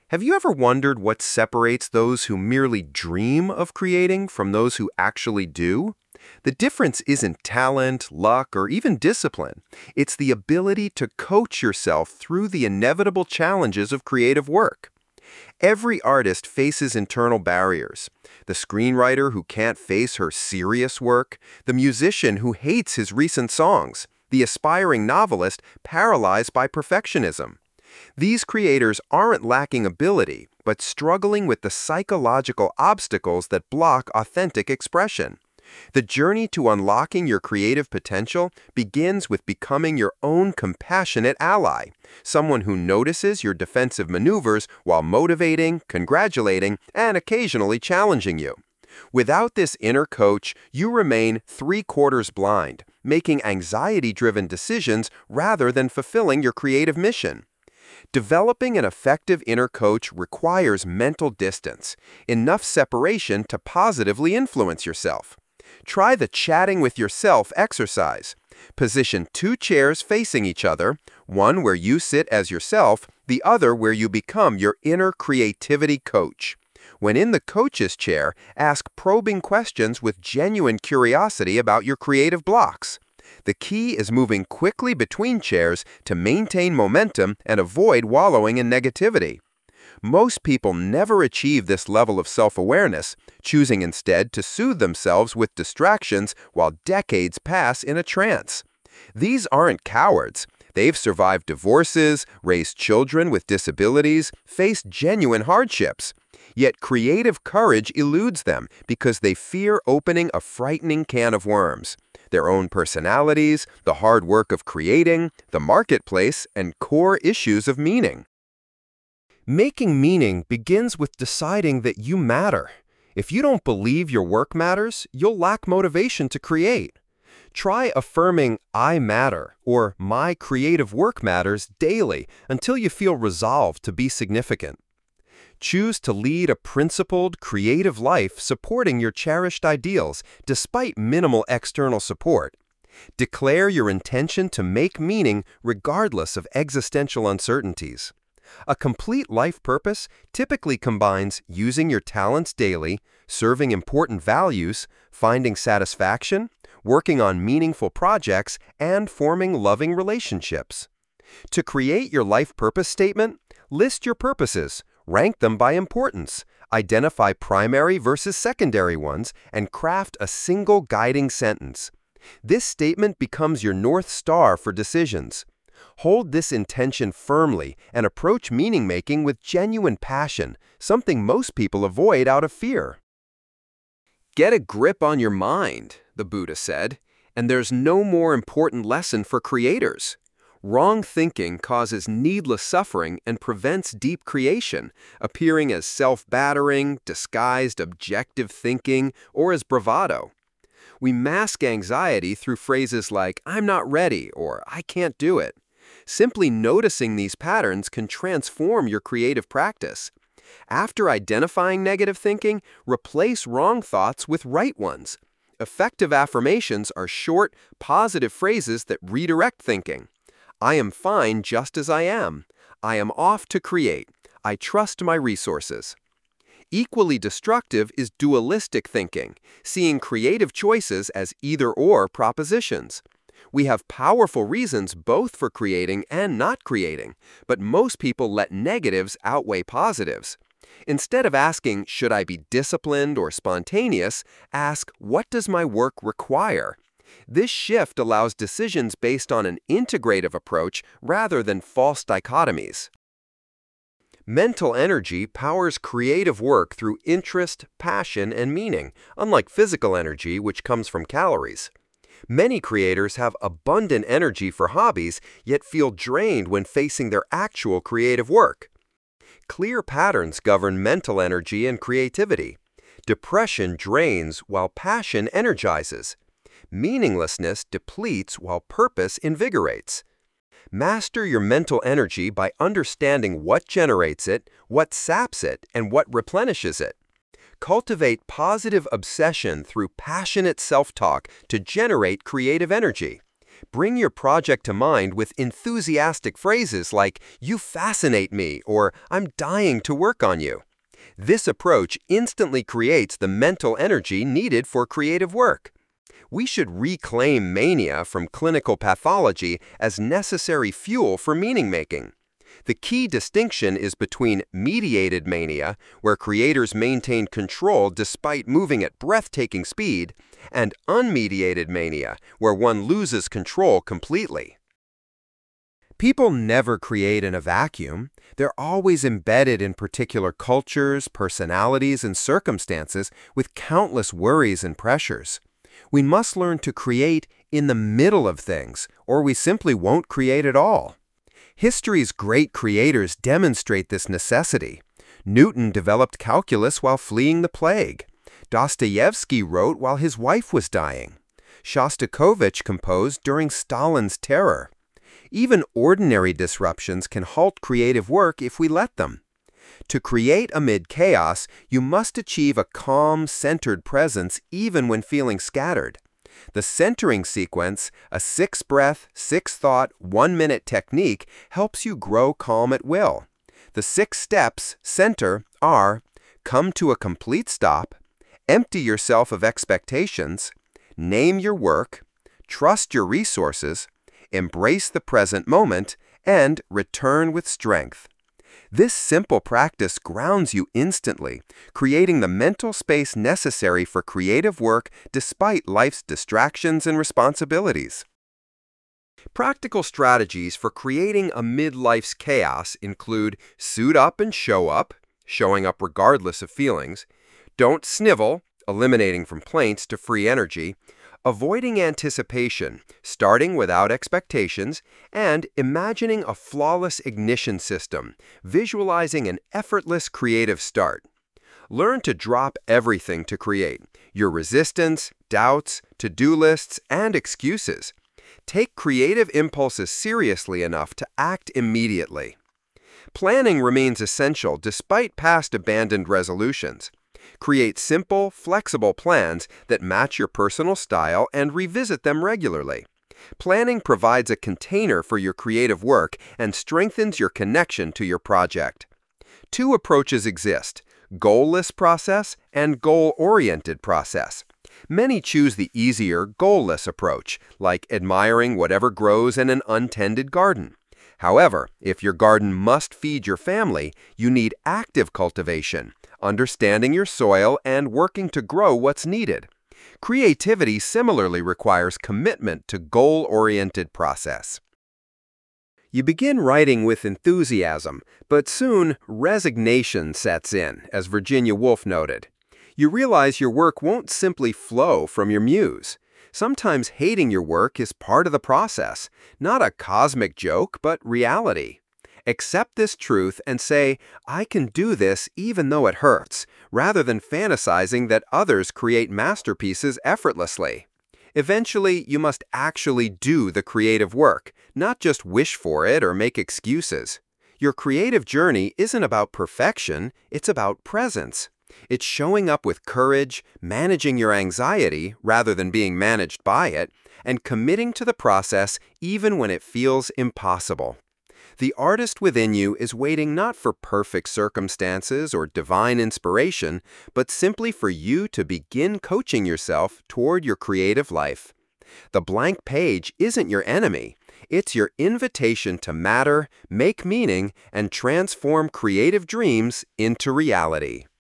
Have you ever wondered what separates those who merely dream of creating from those who actually do? The difference isn't talent, luck, or even discipline. It's the ability to coach yourself through the inevitable challenges of creative work. Every artist faces internal barriers. The screenwriter who can't face her serious work, the musician who hates his recent songs, the aspiring novelist paralyzed by perfectionism. These creators aren't lacking ability, but struggling with the psychological obstacles that block authentic expression. The journey to unlocking your creative potential begins with becoming your own compassionate ally, someone who notices your defensive maneuvers while motivating, congratulating, and occasionally challenging you. Without this inner coach, you remain three-quarters blind, making anxiety-driven decisions rather than fulfilling your creative mission. Developing an effective inner coach requires mental distance, enough separation to positively influence yourself. Try the chatting with yourself exercise. Position two chairs facing each other, one where you sit as yourself, the other where you become your inner creativity coach. When in the coach's chair, ask probing questions with genuine curiosity about your creative blocks. The key is moving quickly between chairs to maintain momentum and avoid wallowing in negativity. Most people never achieve this level of self-awareness, choosing instead to soothe themselves with distractions while decades pass in a trance. These aren't cowards. They've survived divorces, raised children with disabilities, faced genuine hardships. Yet creative courage eludes them because they fear opening a frightening can of worms. Their own personalities, the hard work of creating, the marketplace, and core issues of meaning. Making meaning begins with deciding that you matter. If you don't believe your work matters, you'll lack motivation to create. Try affirming "I matter" or "my creative work matters" daily until you feel resolved to be significant. Choose to lead a principled, creative life supporting your cherished ideals despite minimal external support. Declare your intention to make meaning regardless of existential uncertainties. A complete life purpose typically combines using your talents daily, serving important values, finding satisfaction, working on meaningful projects, and forming loving relationships. To create your life purpose statement, list your purposes, rank them by importance, identify primary versus secondary ones, and craft a single guiding sentence. This statement becomes your North Star for decisions. Hold this intention firmly and approach meaning-making with genuine passion, something most people avoid out of fear. Get a grip on your mind, the Buddha said, and there's no more important lesson for creators. Wrong thinking causes needless suffering and prevents deep creation, appearing as self-battering, disguised objective thinking, or as bravado. We mask anxiety through phrases like "I'm not ready" or "I can't do it." Simply noticing these patterns can transform your creative practice. After identifying negative thinking, replace wrong thoughts with right ones. Effective affirmations are short, positive phrases that redirect thinking. I am fine just as I am. I am off to create. I trust my resources. Equally destructive is dualistic thinking, seeing creative choices as either-or propositions. We have powerful reasons both for creating and not creating, but most people let negatives outweigh positives. Instead of asking, "Should I be disciplined or spontaneous?" ask, "What does my work require?" This shift allows decisions based on an integrative approach rather than false dichotomies. Mental energy powers creative work through interest, passion, and meaning, unlike physical energy, which comes from calories. Many creators have abundant energy for hobbies, yet feel drained when facing their actual creative work. Clear patterns govern mental energy and creativity. Depression drains while passion energizes. Meaninglessness depletes while purpose invigorates. Master your mental energy by understanding what generates it, what saps it, and what replenishes it. Cultivate positive obsession through passionate self-talk to generate creative energy. Bring your project to mind with enthusiastic phrases like, "You fascinate me," or "I'm dying to work on you." This approach instantly creates the mental energy needed for creative work. We should reclaim mania from clinical pathology as necessary fuel for meaning-making. The key distinction is between mediated mania, where creators maintain control despite moving at breathtaking speed, and unmediated mania, where one loses control completely. People never create in a vacuum. They're always embedded in particular cultures, personalities, and circumstances with countless worries and pressures. We must learn to create in the middle of things, or we simply won't create at all. History's great creators demonstrate this necessity. Newton developed calculus while fleeing the plague. Dostoevsky wrote while his wife was dying. Shostakovich composed during Stalin's terror. Even ordinary disruptions can halt creative work if we let them. To create amid chaos, you must achieve a calm, centered presence even when feeling scattered. The centering sequence, a 6-breath, 6-thought, 1-minute technique, helps you grow calm at will. The 6 steps, center, are: come to a complete stop, empty yourself of expectations, name your work, trust your resources, embrace the present moment, and return with strength. This simple practice grounds you instantly, creating the mental space necessary for creative work despite life's distractions and responsibilities. Practical strategies for creating amid life's chaos include suit up and show up, showing up regardless of feelings, don't snivel, eliminating complaints to free energy, avoiding anticipation, starting without expectations, and imagining a flawless ignition system, visualizing an effortless creative start. Learn to drop everything to create, your resistance, doubts, to-do lists, and excuses. Take creative impulses seriously enough to act immediately. Planning remains essential despite past abandoned resolutions. Create simple, flexible plans that match your personal style and revisit them regularly. Planning provides a container for your creative work and strengthens your connection to your project. 2 approaches exist: goal-less process and goal-oriented process. Many choose the easier, goal-less approach, like admiring whatever grows in an untended garden. However, if your garden must feed your family, you need active cultivation, understanding your soil and working to grow what's needed. Creativity similarly requires commitment to goal-oriented process. You begin writing with enthusiasm, but soon resignation sets in, as Virginia Woolf noted. You realize your work won't simply flow from your muse. Sometimes hating your work is part of the process, not a cosmic joke, but reality. Accept this truth and say, "I can do this even though it hurts," rather than fantasizing that others create masterpieces effortlessly. Eventually, you must actually do the creative work, not just wish for it or make excuses. Your creative journey isn't about perfection, it's about presence. It's showing up with courage, managing your anxiety rather than being managed by it, and committing to the process even when it feels impossible. The artist within you is waiting not for perfect circumstances or divine inspiration, but simply for you to begin coaching yourself toward your creative life. The blank page isn't your enemy. It's your invitation to matter, make meaning, and transform creative dreams into reality.